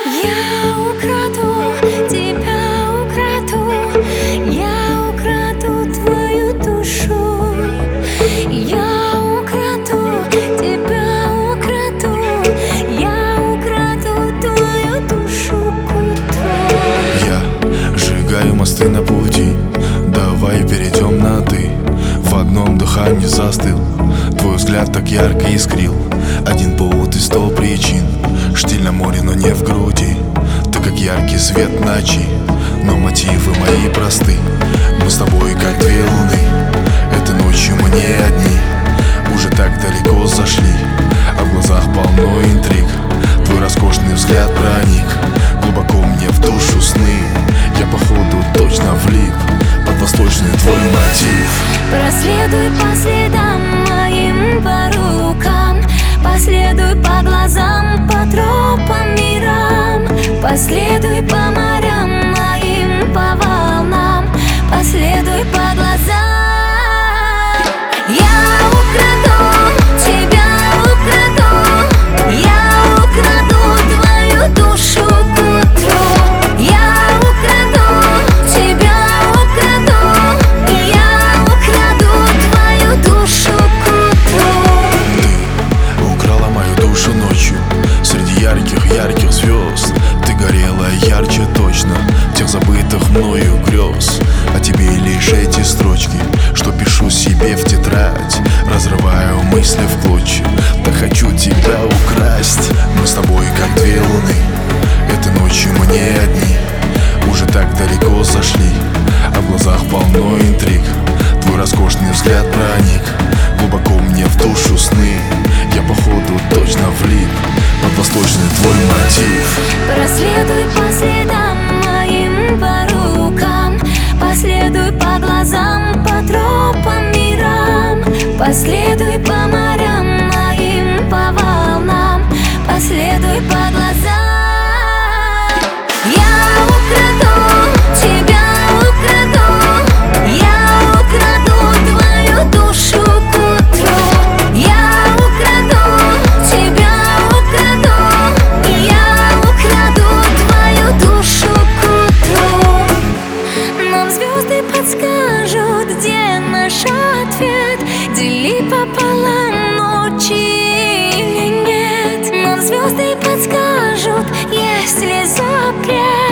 Я украду тебя, украду, я украду твою душу. Я украду тебя, украду, я украду твою душу к утру. Я сжигаю мосты на пути, давай перейдем на «ты». В одном дыхании застыл, твой взгляд так ярко искрил. Один повод и 100 причин, штиль на море, но не в груди. Ты как яркий свет ночи, но мотивы мои просты. Мы с тобой как две луны, этой ночью мы не одни. Уже так далеко зашли, а в глазах полно интриг. Твой роскошный взгляд проник глубоко мне в душу сны. Я походу точно влип под восточный твой мотив. Проследуй по следам моим, по рукам, последуй по глазам, по тропам мирам. Последуй по морям моим, по волнам, последуй по глазам. Я украду тебя, украду, я украду твою душу к утру. Я украду тебя, украду, я украду твою душу к утру. Ты украла мою душу ночью среди ярких звезд. Ты горела ярче точно тех забытых мною грез. А тебе лишь эти строчки, что пишу себе в тетрадь. Разрываю мысли в клочья, так хочу тебя украсть. Мы с тобой как две луны, этой ночью мы не одни. Уже так далеко зашли, а в глазах полно интриг. Твой роскошный взгляд проник глубоко мне в душу сны. Я походу точно влип под восточный твой мотив. Проследуй по следам моим, по рукам, последуй по глазам, по тропам мирам. Последуй по морям моим, по волнам, последуй по глазам. Я украду тебя, украду, я украду твою душу к утру. Я украду тебя, украду, я украду твою душу к утру. Нам звезды подскажут, где наш ответ. Дели пополам ночи или нет. Нам звезды подскажут, есть ли запрет.